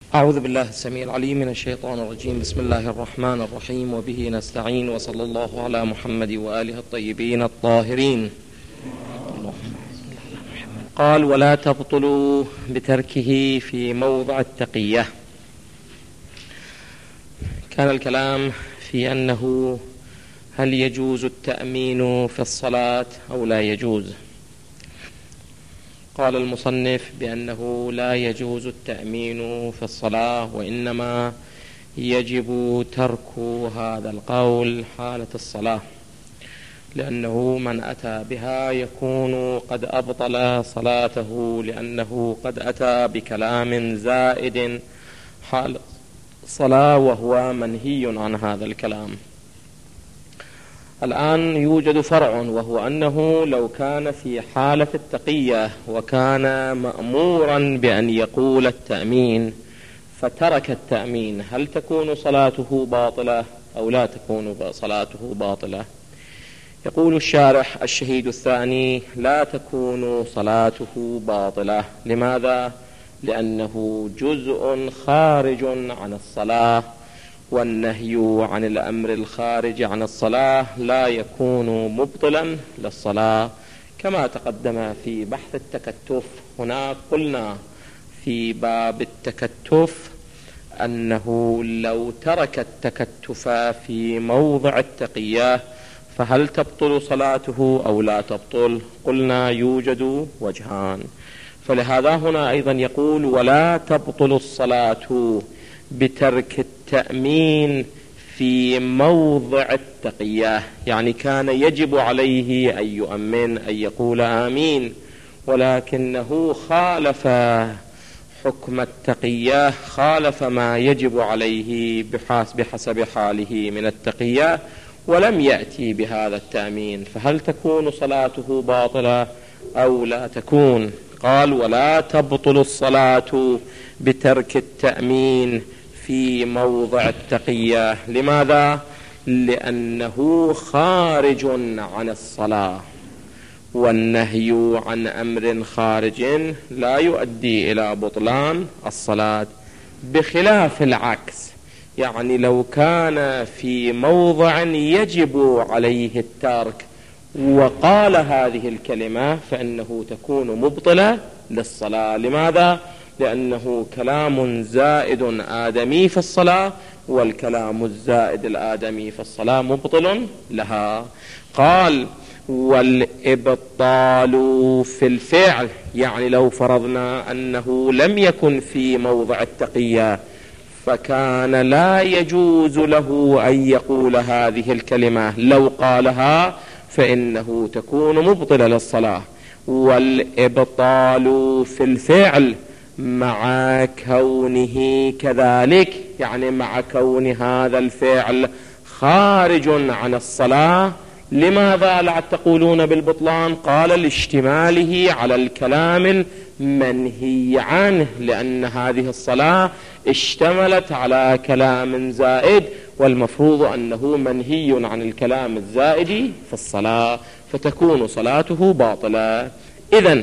أعوذ بالله السميع العليم من الشيطان الرجيم. بسم الله الرحمن الرحيم، وبه نستعين، وصلى الله على محمد وآله الطيبين الطاهرين. قال: ولا تبطلوا بتركه في موضع التقية. كان الكلام في أنه هل يجوز التأمين في الصلاة أو لا يجوز. قال المصنف بأنه لا يجوز التأمين في الصلاة، وإنما يجب ترك هذا القول حالة الصلاة، لأنه من أتى بها يكون قد أبطل صلاته، لأنه قد أتى بكلام زائد حال الصلاة وهو منهي عن هذا الكلام. الآن يوجد فرع، وهو أنه لو كان في حالة التقية وكان مأمورا بأن يقول التأمين فترك التأمين، هل تكون صلاته باطلة أو لا تكون صلاته باطلة؟ يقول الشارح الشهيد الثاني: لا تكون صلاته باطلة. لماذا؟ لأنه جزء خارج عن الصلاة، والنهي عن الأمر الخارج عن الصلاة لا يكون مبطلا للصلاة، كما تقدم في بحث التكتف. هنا قلنا في باب التكتف أنه لو ترك التكتف في موضع التقية فهل تبطل صلاته أو لا تبطل؟ قلنا يوجد وجهان، فلهذا هنا أيضا يقول: ولا تبطل الصلاة بترك التأمين في موضع التقية. يعني كان يجب عليه أن يؤمن، أن يقول آمين، ولكنه خالف حكم التقية، خالف ما يجب عليه بحسب حاله من التقية، ولم يأتي بهذا التأمين، فهل تكون صلاته باطلة أو لا تكون؟ قال: ولا تبطل الصلاة بترك التأمين في موضع التقية. لماذا؟ لأنه خارج عن الصلاة، والنهي عن أمر خارج لا يؤدي إلى بطلان الصلاة، بخلاف العكس. يعني لو كان في موضع يجب عليه الترك وقال هذه الكلمة فإنه تكون مبطلة للصلاة. لماذا؟ لأنه كلام زائد آدمي في الصلاة، والكلام الزائد الآدمي في الصلاة مبطل لها. قال: والإبطال في الفعل. يعني لو فرضنا أنه لم يكن في موضع التقية فكان لا يجوز له أن يقول هذه الكلمة، لو قالها فإنه تكون مبطلة للصلاة. والإبطال في الفعل مع كونه كذلك، يعني مع كون هذا الفعل خارج عن الصلاة. لماذا لا تقولون بالبطلان؟ قال: لاشتماله على الكلام المنهي عنه، لأن هذه الصلاة اشتملت على كلام زائد، والمفروض أنه منهي عن الكلام الزائد في الصلاة، فتكون صلاته باطلة. إذن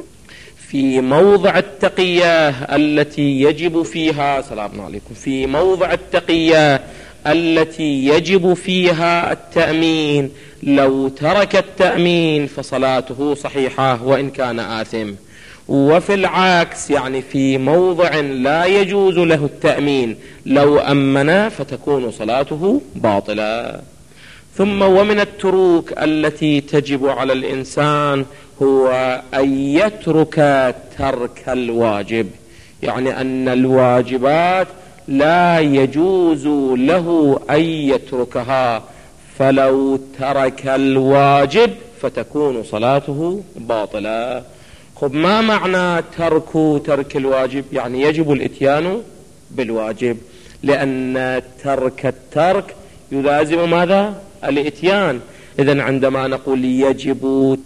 في موضع التقية التي يجب فيها سلام عليكم في موضع التقية التي يجب فيها التأمين، لو ترك التأمين فصلاته صحيحة وإن كان آثم. وفي العكس، يعني في موضع لا يجوز له التأمين، لو أمن فتكون صلاته باطلة. ثم ومن التروك التي تجب على الإنسان هو أن يترك ترك الواجب، يعني أن الواجبات لا يجوز له أن يتركها، فلو ترك الواجب فتكون صلاته باطلة. خب، ما معنى ترك الواجب؟ يعني يجب الاتيان بالواجب، لأن الترك يلازم ماذا؟ الاتيان. إذن عندما نقول يجب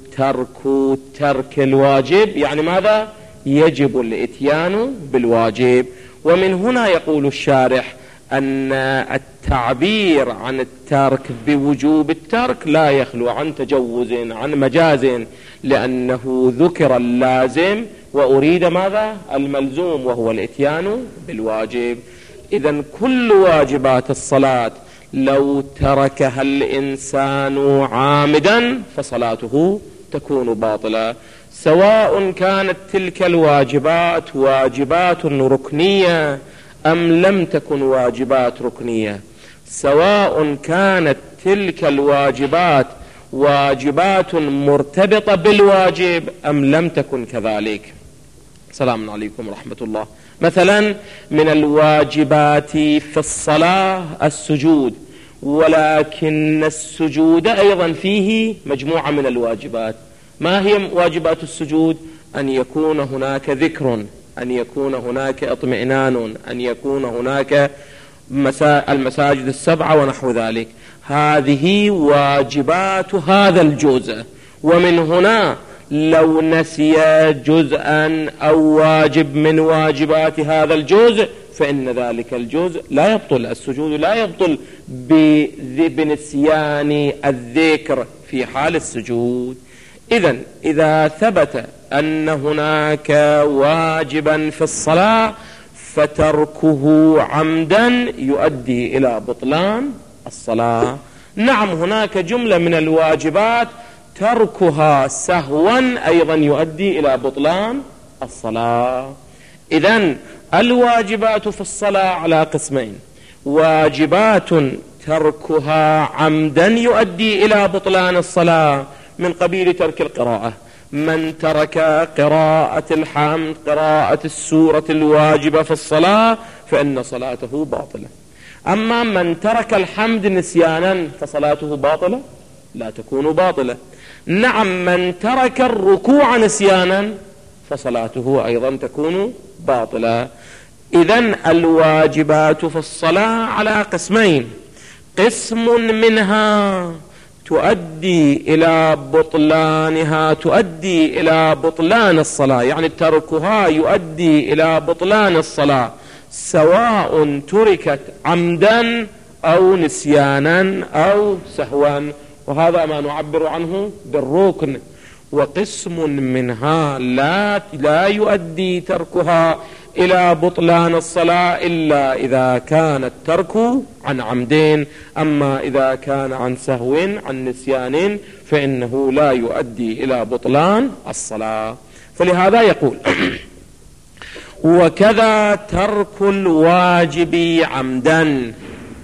ترك الواجب، يعني ماذا؟ يجب الاتيان بالواجب. ومن هنا يقول الشارح أن التعبير عن الترك بوجوب الترك لا يخلو عن تجوز، عن مجاز، لأنه ذكر اللازم وأريد ماذا؟ الملزوم، وهو الإتيان بالواجب. إذن كل واجبات الصلاة لو تركها الإنسان عامدا فصلاته تكون باطلة، سواء كانت تلك الواجبات واجبات ركنية أم لم تكن واجبات ركنية، سواء كانت تلك الواجبات واجبات مرتبطة بالواجب أم لم تكن كذلك. السلام عليكم ورحمة الله. مثلا من الواجبات في الصلاة السجود، ولكن السجود أيضا فيه مجموعة من الواجبات. ما هي واجبات السجود؟ أن يكون هناك ذكر، أن يكون هناك اطمئنان، أن يكون هناك المساجد السبعة ونحو ذلك. هذه واجبات هذا الجزء، ومن هنا لو نسي جزءا أو واجب من واجبات هذا الجزء فإن ذلك الجزء لا يبطل، السجود لا يبطل بنسيان الذكر في حال السجود. إذن إذا ثبت أن هناك واجبا في الصلاة فتركه عمدا يؤدي إلى بطلان الصلاة. نعم هناك جملة من الواجبات تركها سهوا أيضا يؤدي إلى بطلان الصلاة. إذن الواجبات في الصلاة على قسمين: واجبات تركها عمدا يؤدي إلى بطلان الصلاة من قبيل ترك القراءة، من ترك قراءة الحمد، قراءة السورة الواجبة في الصلاة، فإن صلاته باطلة. أما من ترك الحمد نسيانا فصلاته باطلة؟ لا تكون باطلة. نعم من ترك الركوع نسيانا فصلاته أيضا تكون باطلة. إذن الواجبات في الصلاة على قسمين: قسم منها تؤدي إلى بطلانها، تؤدي إلى بطلان الصلاة، يعني تركها يؤدي إلى بطلان الصلاة سواء تركت عمدا أو نسيانا أو سهوا، وهذا ما نعبر عنه بالركن. وقسم منها لا يؤدي تركها إلى بطلان الصلاة إلا إذا كان الترك عن عمدين، أما إذا كان عن سهو عن نسيان فإنه لا يؤدي إلى بطلان الصلاة. فلهذا يقول: وكذا ترك الواجب عمدا،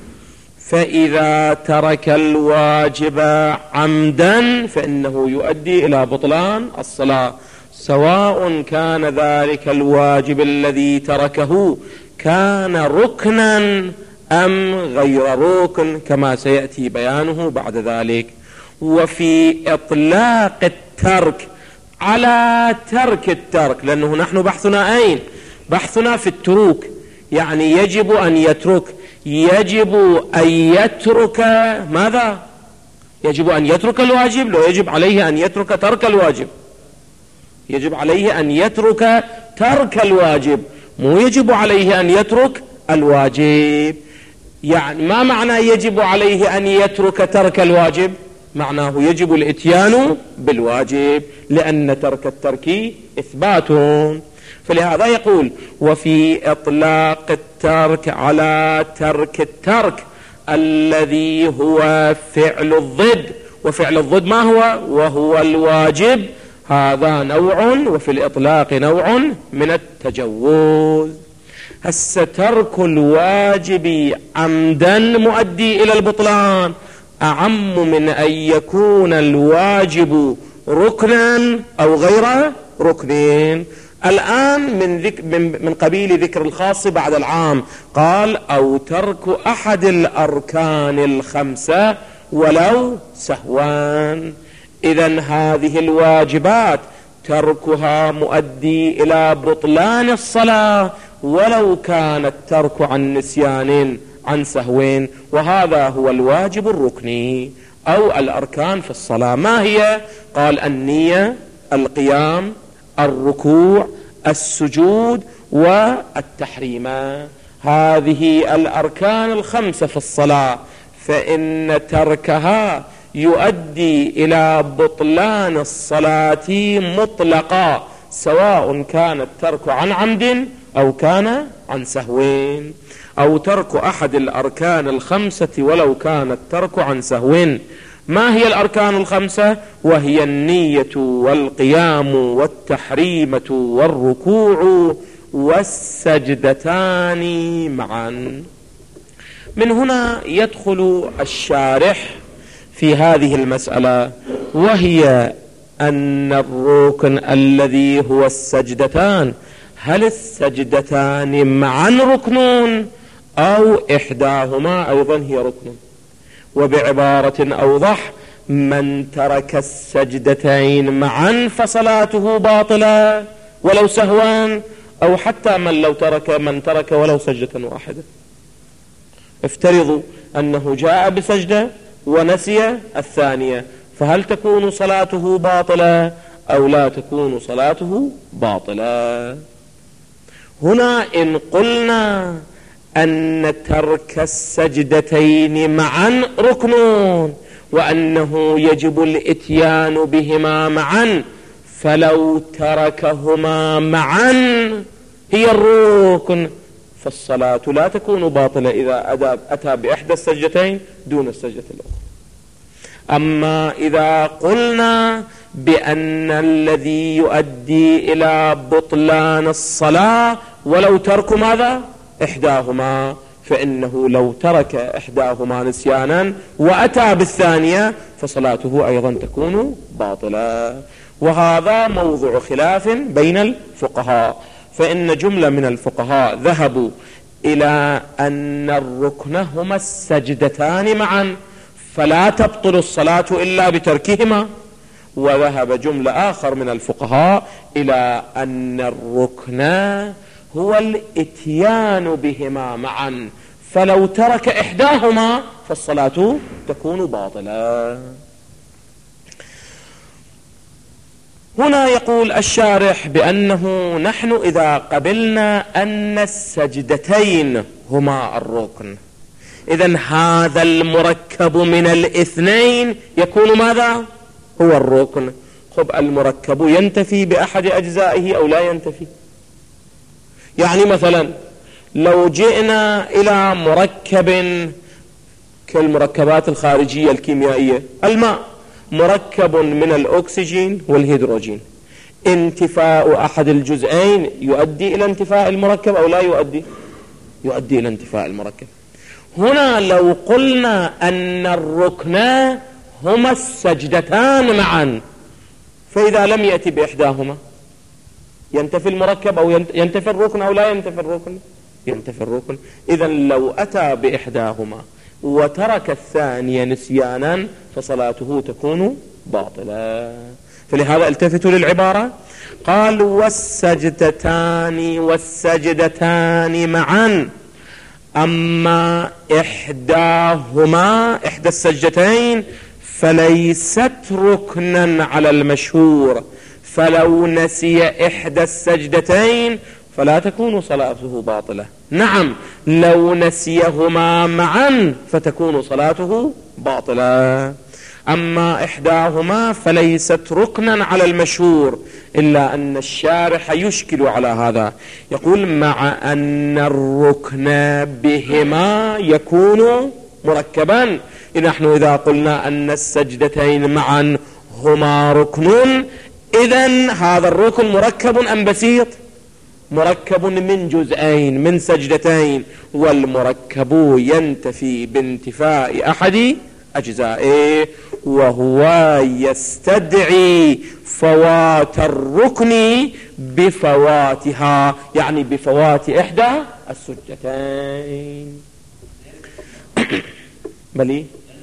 فإذا ترك الواجب عمدا فإنه يؤدي إلى بطلان الصلاة، سواء كان ذلك الواجب الذي تركه كان ركنا أم غير ركن، كما سيأتي بيانه بعد ذلك. وفي إطلاق الترك على ترك الترك، لأنه نحن بحثنا أين؟ بحثنا في التروك، يعني يجب أن يترك، يجب أن يترك ماذا؟ يجب أن يترك الواجب، لو يجب عليه أن يترك ترك الواجب، يجب عليه أن يترك ترك الواجب، مو يجب عليه أن يترك الواجب. يعني ما معنى يجب عليه أن يترك ترك الواجب؟ معناه يجب الإتيان بالواجب، لأن ترك الترك إثبات. فلهذا يقول: وفي إطلاق الترك على ترك الترك الذي هو فعل الضد، وفعل الضد ما هو؟ وهو الواجب، هذا نوع، وفي الإطلاق نوع من التجوز. هسه ترك الواجب عمدا مؤدي إلى البطلان أعم من أن يكون الواجب ركنا أو غير ركن. الآن من قبيل ذكر الخاص بعد العام، قال: أو ترك أحد الأركان الخمسة ولو سهوا. إذن هذه الواجبات تركها مؤدي إلى بطلان الصلاة ولو كان الترك عن نسيان عن سهو، وهذا هو الواجب الركني أو الأركان في الصلاة. ما هي؟ قال: النية، القيام، الركوع، السجود، والتحريمة. هذه الأركان الخمسة في الصلاة، فإن تركها يؤدي إلى بطلان الصلاة مطلقا، سواء كان الترك عن عمد أو كان عن سهو، أو ترك أحد الأركان الخمسة ولو كان الترك عن سهو. ما هي الأركان الخمسة؟ وهي النية والقيام والتحريمة والركوع والسجدتان معا. من هنا يدخل الشارح في هذه المسألة، وهي أن الركن الذي هو السجدتان، هل السجدتان معا ركن أو إحداهما أيضا هي ركن؟ وبعبارة أوضح، من ترك السجدتين معا فصلاته باطلة ولو سهوا، أو حتى من ترك ولو سجدة واحدة. افترضوا أنه جاء بسجدة ونسي الثانية، فهل تكون صلاته باطلة أو لا تكون صلاته باطلة؟ هنا إن قلنا أن ترك السجدتين معا ركن، وأنه يجب الإتيان بهما معا، فلو تركهما معا هي الركن، فالصلاة لا تكون باطلة إذا أتى بإحدى السجدتين دون السجدة الأخرى. أما إذا قلنا بأن الذي يؤدي إلى بطلان الصلاة ولو ترك ماذا؟ إحداهما، فإنه لو ترك إحداهما نسيانا وأتى بالثانية فصلاته أيضا تكون باطلة. وهذا موضع خلاف بين الفقهاء، فإن جملة من الفقهاء ذهبوا إلى أن الركن هما السجدتان معا، فلا تبطل الصلاة إلا بتركهما. وذهب جملة آخر من الفقهاء إلى أن الركن هو الإتيان بهما معا، فلو ترك إحداهما فالصلاة تكون باطلة. هنا يقول الشارح بأنه نحن إذا قبلنا أن السجدتين هما الركن، إذن هذا المركب من الاثنين يكون ماذا؟ هو الركن. خب المركب ينتفي بأحد أجزائه أو لا ينتفي؟ يعني مثلا لو جئنا إلى مركب كالمركبات الخارجية الكيميائية، الماء مركب من الأكسجين والهيدروجين، انتفاء أحد الجزئين يؤدي إلى انتفاء المركب أو لا يؤدي؟ يؤدي إلى انتفاء المركب. هنا لو قلنا أن الركن هما السجدتان معا، فإذا لم يأتي بإحداهما ينتفي المركب أو ينتفي الركن أو لا ينتفي الركن؟ ينتفي الركن. إذن لو أتى بإحداهما وترك الثانية نسيانا فصلاته تكون باطلة. فلهذا التفتوا للعبارة، قال والسجدتان معا، أما إحداهما إحدى السجدتين فليست ركنا على المشهور، فلو نسي إحدى السجدتين فلا تكون صلاته باطلة. نعم لو نسيهما معا فتكون صلاته باطلة، أما إحداهما فليست ركنا على المشهور، إلا أن الشارح يشكل على هذا، يقول مع أن الركن بهما يكون مركبا. نحن إذا قلنا أن السجدتين معا هما ركن، إذن هذا الركن مركب أم بسيط؟ مركب من جزئين من سجدتين، والمركب ينتفي بانتفاء أحد أجزائه، وهو يستدعي فوات الركن بفواتها، يعني بفوات إحدى السجدتين. بلي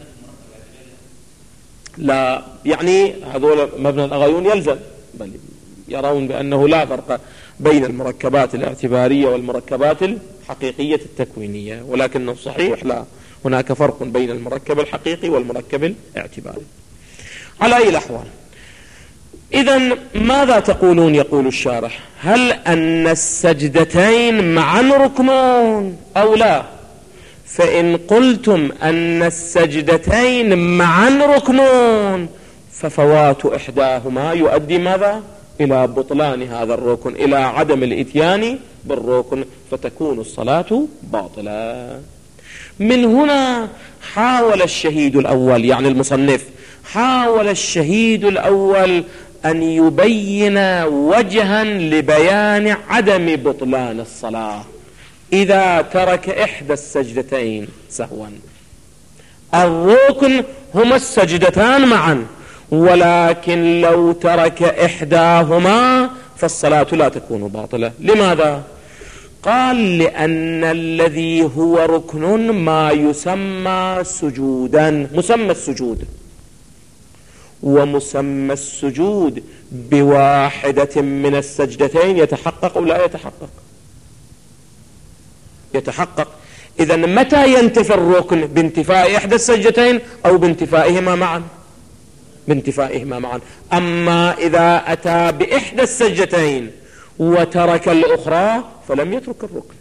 لا، يعني هذول مبنى الأغايون يلزم، بل يرون بأنه لا فرق بين المركبات الاعتبارية والمركبات الحقيقية التكوينية، ولكن الصحيح لا، هناك فرق بين المركب الحقيقي والمركب الاعتباري. على أي الأحوال، إذن ماذا تقولون؟ يقول الشارح هل أن السجدتين معا ركنون أو لا؟ فإن قلتم أن السجدتين معا ركنون ففوات إحداهما يؤدي ماذا؟ إلى بطلان هذا الركن، إلى عدم الإتيان بالركن، فتكون الصلاة باطلة. من هنا حاول الشهيد الأول، يعني المصنف حاول الشهيد الأول أن يبين وجها لبيان عدم بطلان الصلاة إذا ترك إحدى السجدتين سهوا. الركن هما السجدتان معا، ولكن لو ترك إحداهما فالصلاة لا تكون باطلة. لماذا؟ قال لأن الذي هو ركن ما يسمى سجودا، مسمى السجود، ومسمى السجود بواحدة من السجدتين يتحقق أو لا يتحقق؟ يتحقق. إذا متى ينتفي الركن؟ بانتفاء إحدى السجدتين أو بانتفائهما معا؟ بانتفائهما معا. أما إذا أتى بإحدى السجدتين وترك الأخرى فلم يترك الركن،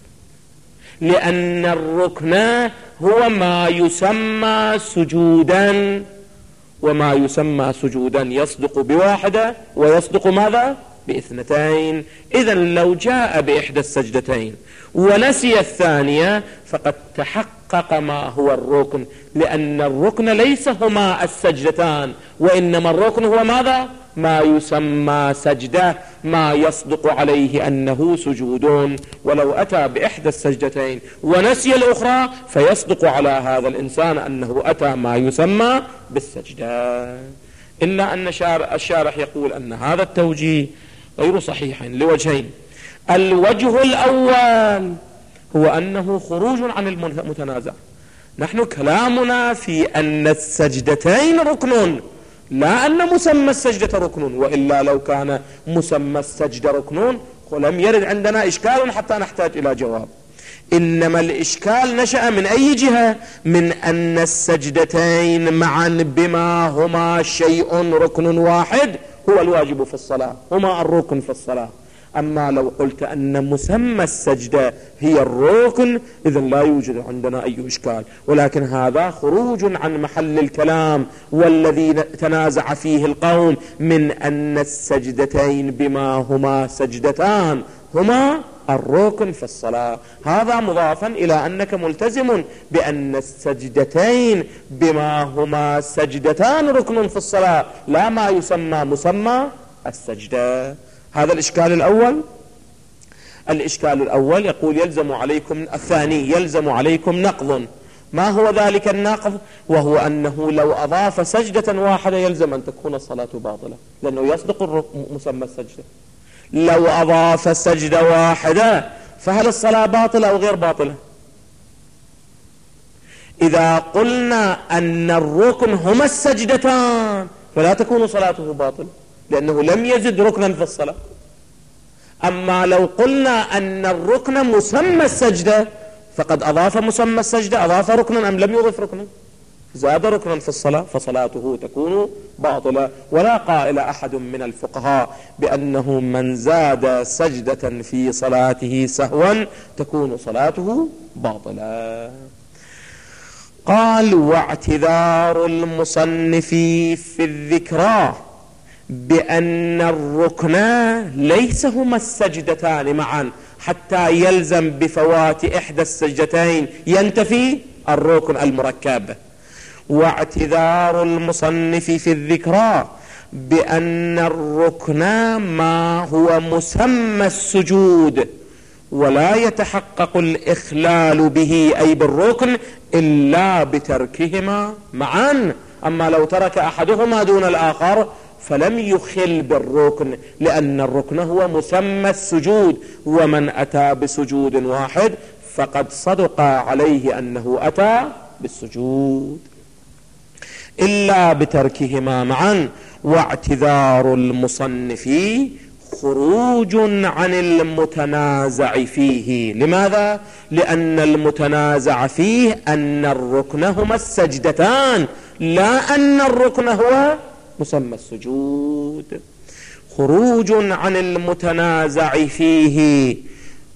لأن الركن هو ما يسمى سجودا، وما يسمى سجودا يصدق بواحدة ويصدق ماذا؟ باثنتين. إذا لو جاء بإحدى السجدتين ونسي الثانية فقد تحقق ما هو الركن، لأن الركن ليس هما السجدتان، وإنما الركن هو ماذا؟ ما يسمى سجدة، ما يصدق عليه أنه سجود. ولو أتى بإحدى السجدتين ونسي الأخرى فيصدق على هذا الإنسان أنه أتى ما يسمى بالسجدة. إلا أن الشارح يقول أن هذا التوجيه غير صحيح لوجهين. الوجه الأول هو أنه خروج عن المتنازع. نحن كلامنا في أن السجدتين ركن، لا أن مسمى السجدة ركن، وإلا لو كان مسمى السجدة ركن ولم يرد عندنا إشكال حتى نحتاج إلى جواب. إنما الإشكال نشأ من أي جهة؟ من أن السجدتين معا بما هما شيء ركن واحد هو الواجب في الصلاة، هما الركن في الصلاة. أما لو قلت أن مسمى السجدة هي الركن إذن لا يوجد عندنا أي إشكال، ولكن هذا خروج عن محل الكلام والذي تنازع فيه القوم من أن السجدتين بما هما سجدتان هما الركن في الصلاة. هذا مضافا إلى أنك ملتزم بأن السجدتين بما هما سجدتان ركن في الصلاة، لا ما يسمى مسمى السجدة. هذا الإشكال الأول. الإشكال الأول يقول يلزم عليكم، الثاني يلزم عليكم نقض. ما هو ذلك النقض؟ وهو أنه لو أضاف سجدة واحدة يلزم أن تكون الصلاة باطلة، لأنه يصدق مسمى السجدة. لو أضاف سجدة واحدة فهل الصلاة باطلة أو غير باطلة؟ إذا قلنا أن الركن هما السجدتان فلا تكون صلاته باطلة، لأنه لم يزد ركنا في الصلاة. أما لو قلنا أن الركن مسمى السجدة فقد أضاف مسمى السجدة، أضاف ركنا أم لم يضف ركنا؟ زاد ركنا في الصلاة، فصلاته تكون باطلة. ولا قائل أحد من الفقهاء بأنه من زاد سجدة في صلاته سهوا تكون صلاته باطلة. قال واعتذار المصنف في الذكرى بأن الركن ليس هما السجدتان معا حتى يلزم بفوات إحدى السجدتين ينتفي الركن المركب. واعتذار المصنف في الذكرى بأن الركن ما هو مسمى السجود ولا يتحقق الإخلال به أي بالركن إلا بتركهما معا. أما لو ترك أحدهما دون الآخر فلم يخل بالركن، لأن الركن هو مسمى السجود، ومن أتى بسجود واحد فقد صدق عليه أنه أتى بالسجود إلا بتركهما معا. واعتذار المصنف خروج عن المتنازع فيه. لماذا؟ لأن المتنازع فيه أن الركن هما السجدتان، لا أن الركن هو مسمى السجود. خروج عن المتنازع فيه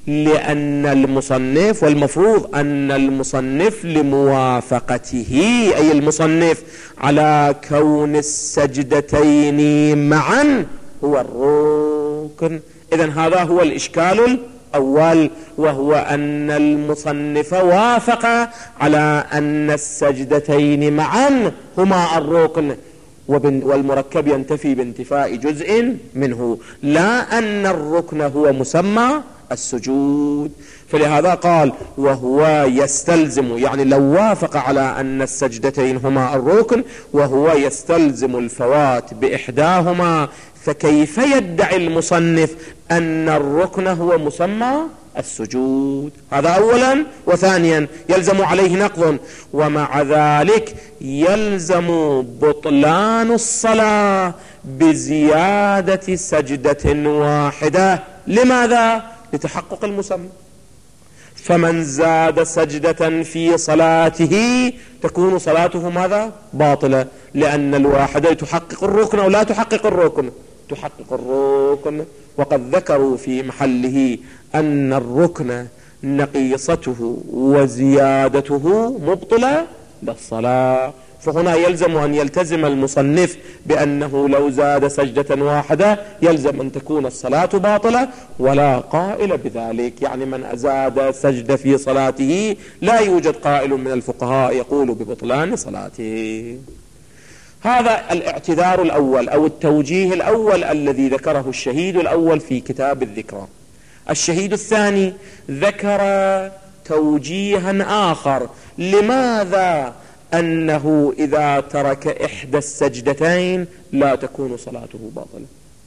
لأن المصنف، والمفروض أن المصنف لموافقته أي المصنف على كون السجدتين معا هو الركن. إذن هذا هو الإشكال الأول، وهو أن المصنف وافق على أن السجدتين معا هما الركن، والمركب ينتفي بانتفاء جزء منه، لا أن الركن هو مسمى السجود. فلهذا قال وهو يستلزم، يعني لو وافق على أن السجدتين هما الركن وهو يستلزم الفوات بإحداهما، فكيف يدعي المصنف أن الركن هو مسمى السجود؟ هذا أولا. وثانيا يلزم عليه نقض، ومع ذلك يلزم بطلان الصلاة بزيادة سجدة واحدة. لماذا؟ لتحقق المسمى. فمن زاد سجدة في صلاته تكون صلاته ماذا؟ باطلة، لأن الواحدة تحقق الركن أو لا تحقق الركن؟ تحقق الركن. وقد ذكروا في محله أن الركن نقيصته وزيادته مبطلة للصلاة. فهنا يلزم أن يلتزم المصنف بأنه لو زاد سجدة واحدة يلزم أن تكون الصلاة باطلة، ولا قائل بذلك. يعني من أزاد سجدة في صلاته لا يوجد قائل من الفقهاء يقول ببطلان صلاته. هذا الاعتذار الأول أو التوجيه الأول الذي ذكره الشهيد الأول في كتاب الذكرى. الشهيد الثاني ذكر توجيها آخر، لماذا أنه إذا ترك إحدى السجدتين لا تكون صلاته باطلة.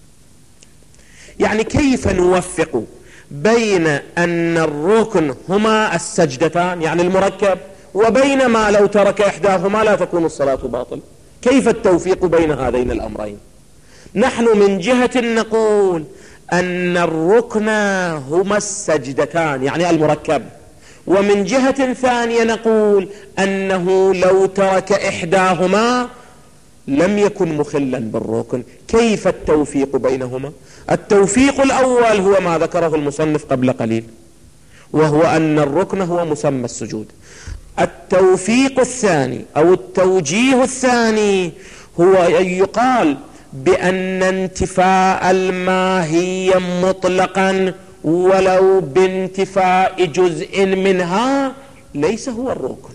يعني كيف نوفق بين أن الركن هما السجدتان يعني المركب، وبين ما لو ترك إحداهما لا تكون الصلاة باطلة؟ كيف التوفيق بين هذين الأمرين؟ نحن من جهة نقول أن الركن هما السجدتان يعني المركب، ومن جهة ثانية نقول أنه لو ترك إحداهما لم يكن مخلا بالركن. كيف التوفيق بينهما؟ التوفيق الأول هو ما ذكره المصنف قبل قليل، وهو أن الركن هو مسمى السجود. التوفيق الثاني أو التوجيه الثاني هو أن يقال بأن انتفاء الماهية مطلقا ولو بانتفاء جزء منها ليس هو الركن،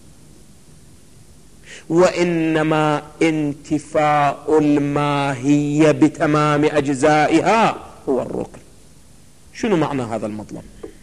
وإنما انتفاء الماهية بتمام أجزائها هو الركن. شنو معنى هذا المطلب؟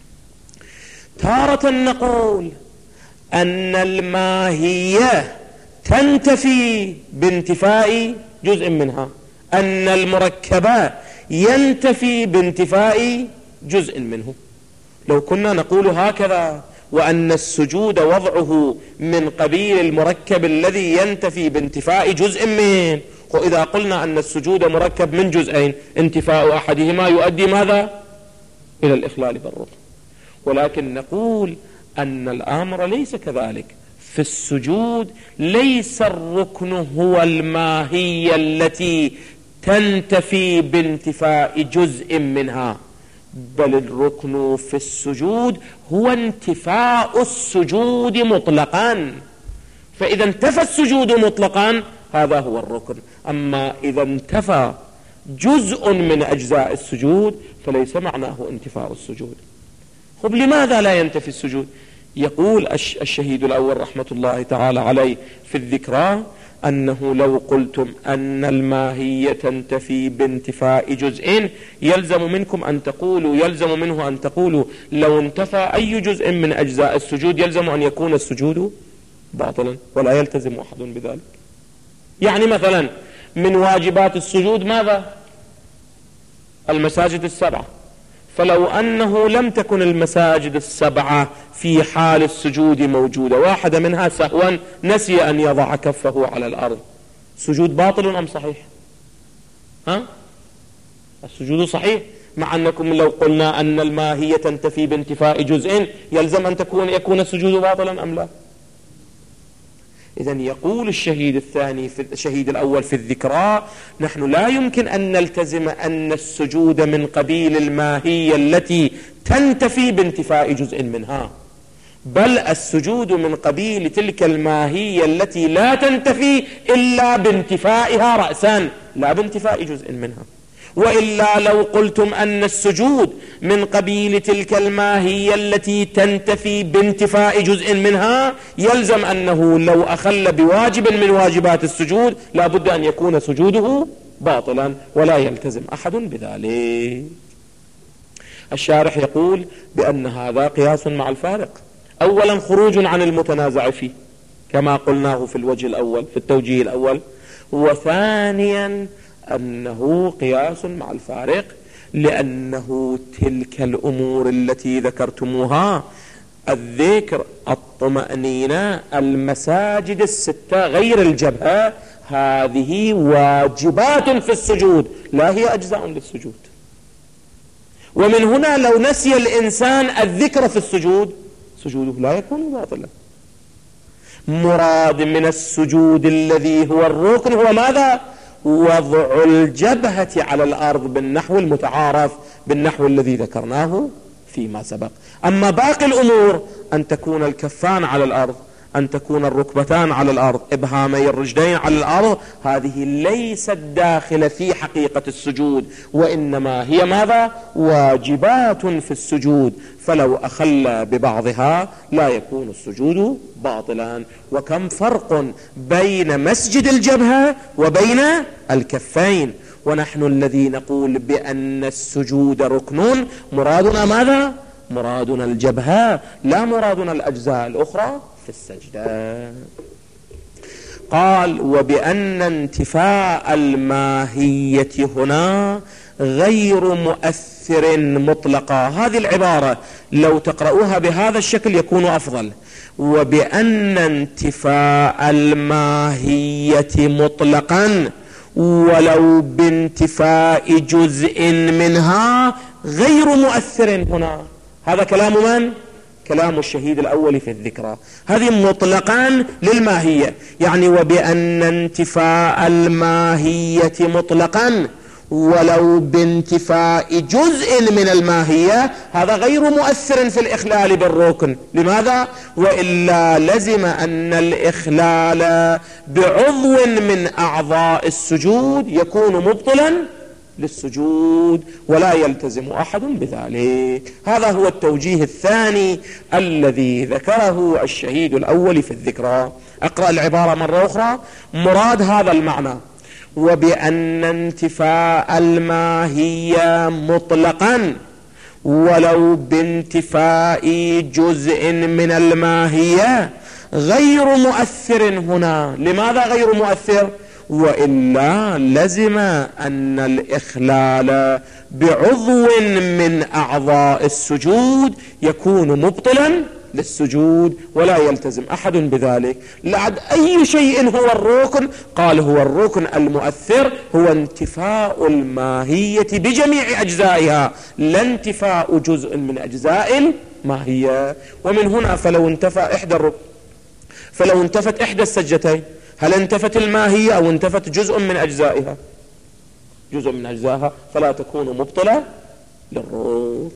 تارة نقول أن الماهية تنتفي بانتفاء جزء منها، أن المركبات ينتفي بانتفاء جزء منه. لو كنا نقول هكذا وأن السجود وضعه من قبيل المركب الذي ينتفي بانتفاء جزء منه، وإذا قلنا أن السجود مركب من جزئين انتفاء أحدهما يؤدي ماذا؟ إلى الإخلال بالركن. ولكن نقول أن الأمر ليس كذلك. في السجود ليس الركن هو الماهية التي تنتفي بانتفاء جزء منها، بل الركن في السجود هو انتفاء السجود مطلقا. فإذا انتفى السجود مطلقا هذا هو الركن. أما إذا انتفى جزء من أجزاء السجود فليس معناه انتفاء السجود. خب لماذا لا ينتفي السجود؟ يقول الشهيد الأول رحمة الله تعالى عليه في الذكرى أنه لو قلتم أن الماهية تنتفي بانتفاء جزء يلزم منه أن تقولوا لو انتفى أي جزء من أجزاء السجود يلزم أن يكون السجود باطلا، ولا يلتزم أحد بذلك. يعني مثلا من واجبات السجود ماذا؟ المساجد السبعة، فلو أنه لم تكن المساجد السبعة في حال السجود موجودة، واحدة منها سهوا نسي أن يضع كفه على الأرض، سجود باطل أم صحيح؟ السجود صحيح، مع أنكم لو قلنا أن الماهية تنتفي بانتفاء جزء يلزم أن يكون السجود باطلا أم لا؟ إذن يقول الشهيد الثاني الشهيد الأول في الذكرى: نحن لا يمكن أن نلتزم أن السجود من قبيل الماهية التي تنتفي بانتفاء جزء منها، بل السجود من قبيل تلك الماهية التي لا تنتفي إلا بانتفائها رأسا، لا بانتفاء جزء منها. وإلا لو قلتم أن السجود من قبيل تلك الماهية التي تنتفي بانتفاء جزء منها، يلزم أنه لو أخل بواجب من واجبات السجود لا بد أن يكون سجوده باطلا، ولا يلتزم أحد بذلك. الشارح يقول بأن هذا قياس مع الفارق. أولا خروج عن المتنازع فيه كما قلناه في الوجه الأول في التوجيه الأول، وثانيا أنه قياس مع الفارق لأنه تلك الأمور التي ذكرتموها، الذكر، الطمأنينة، المساجد الستة غير الجبهة، هذه واجبات في السجود لا هي أجزاء للسجود. ومن هنا لو نسي الإنسان الذكر في السجود سجوده لا يكون باطلا. مراد من السجود الذي هو الركن هو ماذا؟ وضع الجبهة على الأرض بالنحو المتعارف، بالنحو الذي ذكرناه فيما سبق. أما باقي الأمور أن تكون الكفان على الأرض، أن تكون الركبتان على الأرض، إبهامي الرجلين على الأرض، هذه ليست داخلة في حقيقة السجود، وإنما هي ماذا؟ واجبات في السجود، فلو أخل ببعضها لا يكون السجود باطلا. وكم فرق بين مسجد الجبهة وبين الكفين. ونحن الذي نقول بأن السجود ركن مرادنا ماذا؟ مرادنا الجبهة، لا مرادنا الأجزاء الأخرى في السجدة. قال: وبأن انتفاء الماهية هنا غير مؤثر مطلقا. هذه العبارة لو تقرؤوها بهذا الشكل يكون أفضل. وبأن انتفاء الماهية مطلقا ولو بانتفاء جزء منها غير مؤثر هنا. هذا كلام من؟ كلام الشهيد الأول في الذكرى. هذه مطلقا للماهية، يعني وبأن انتفاء الماهية مطلقا ولو بانتفاء جزء من الماهية هذا غير مؤثر في الإخلال بالركن. لماذا؟ وإلا لزم أن الإخلال بعضو من أعضاء السجود يكون مبطلا للسجود، ولا يلتزم أحد بذلك. هذا هو التوجيه الثاني الذي ذكره الشهيد الأول في الذكرى. أقرأ العبارة مرة أخرى. مراد هذا المعنى: وبأن انتفاء الماهية مطلقا ولو بانتفاء جزء من الماهية غير مؤثر هنا. لماذا غير مؤثر؟ وإلا لزم أن الإخلال بعضو من أعضاء السجود يكون مبطلا للسجود، ولا يلتزم أحد بذلك. لعد أي شيء هو الركن؟ قال هو الركن المؤثر هو انتفاء الماهية بجميع أجزائها، لا انتفاء جزء من أجزاء الماهية. ومن هنا فلو انتفت إحدى السجدتين، هل انتفت الماهية أو انتفت جزء من أجزائها؟ جزء من أجزائها، فلا تكون مبطلة للركن.